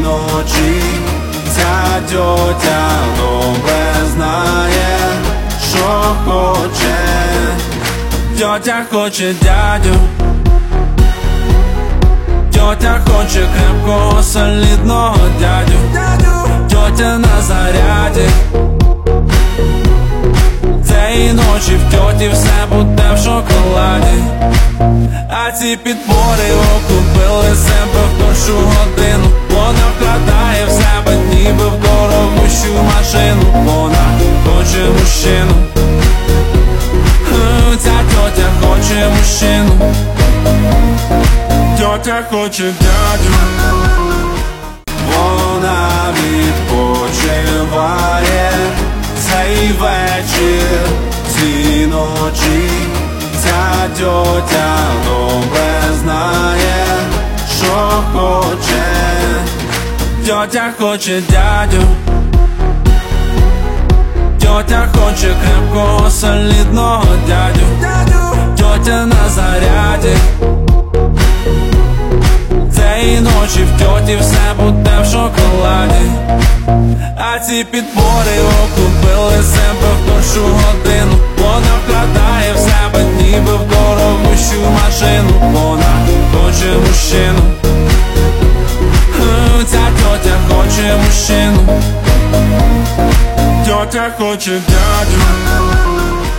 ночі. Ця тьотя добре знає, що хоче. Тьотя хоче дядю, тьотя хоче крепкого, солідного дядю. Тьотя на заряді, цієї ночі в тьоті все буде в шоколаді. А ці підбори окупили себе в першу годину. Вона вкладає в себе ніби в дорогущу машину. Вона хоче мужчину, ця тьотя хоче мужчину. Тьотя хоче дядю. Вона відпочиває цей вечір, ці ночі. Ця тьотя добре знає, що хоче. Тьотя хоче дядю, тьотя хоче крепкого, солідного дядю. Тьотя на заряді, цієї ночі в тьоті все буде в шоколаді. А ці підбори окупили себе в першу годину. Вона вкладає в себе ніби в дорогущу машину. Вона хоче мужчину, ця тьотя хоче мужчину. Тьотя хоче дядю.